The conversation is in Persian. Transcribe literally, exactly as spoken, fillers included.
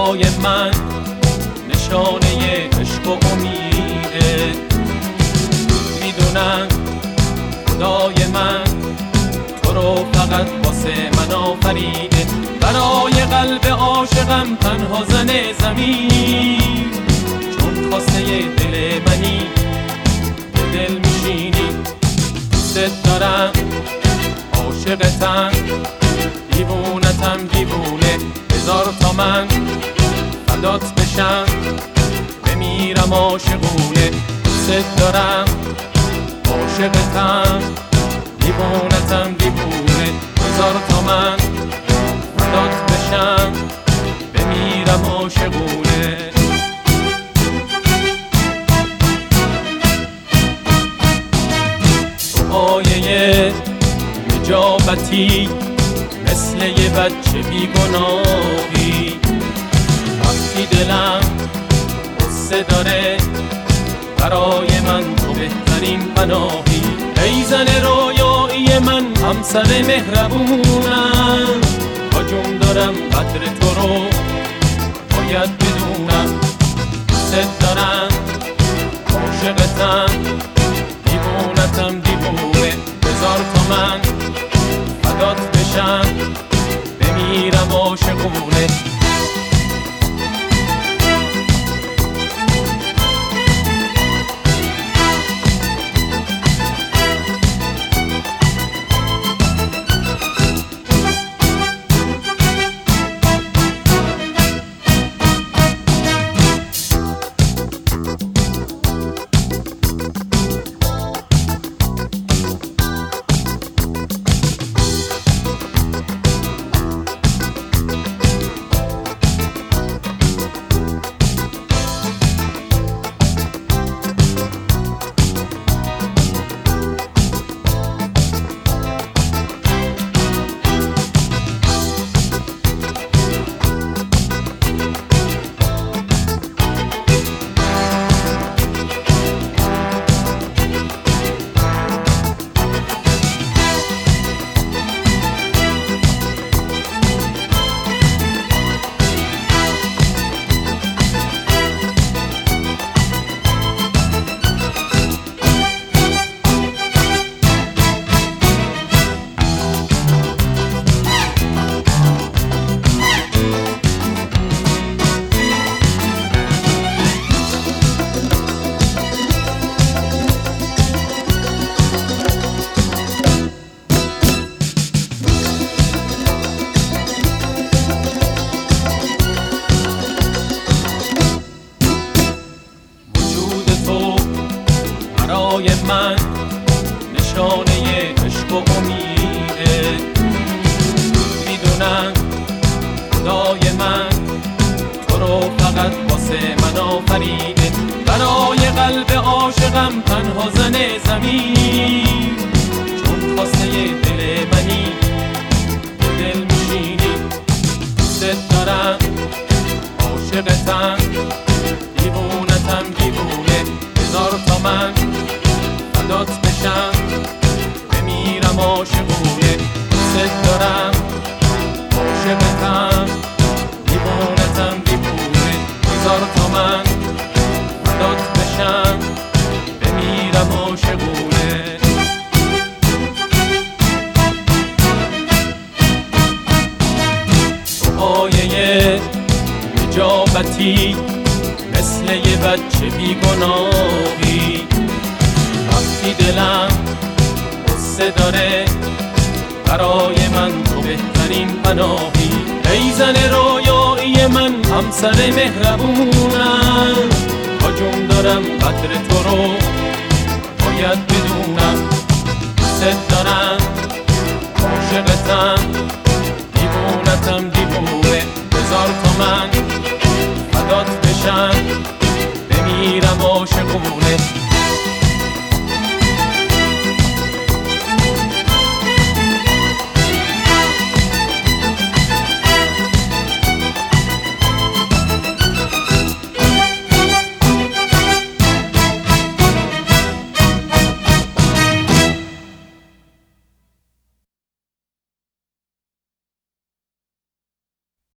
برای من نشانه عشق و امیده. میدونم خدای من تو رو فقط واسه من آفریده. برای قلب عاشقم تنها زن زمین، چون خواسته دل منی به دل میشینی. دوست دارم عاشقتم دیوونتم دیوونه، هزار تا من فدات بشم بمیرم عاشقونه. دوست دارم عاشقتم دیوونتم دیوونه، هزار تا من فدات بشم بمیرم عاشقونه. تو آیه نجابتی مثل یه بچه بیگناهی، وقتی دلم قصه داره برای من تو بهترین پناهی. ای زن رویایی من همسر مهربونم، با جون دارم قدر تو رو باید بدونم. دوست دارم عاشقتم دیوونتم دیوونه، هزار تا من فدات بشم بمیرم عاشقونه. برای من نشانه عشق و امیده. میدونم خدای من تو رو فقط واسه من آفریده. برای قلب عاشقم تنها زن زمین، چون خواسته دل منی به دل میشینی. دوست دارم عاشقتم دیوونتم دیوونه، هزار تا من فدات بشم بمیرم عاشقونه. دوست دارم عاشقتم دیوونتم دیوونه، هزار تا من فدات بشم بمیرم عاشقونه. تو آیه نجابتی مثل یه بچه بیگناهی، وقتی دلم قصه داره برای من تو بهترین پناهی. ای زن رویایی من همسر مهربونم، با جون دارم قدر تو رو باید بدونم.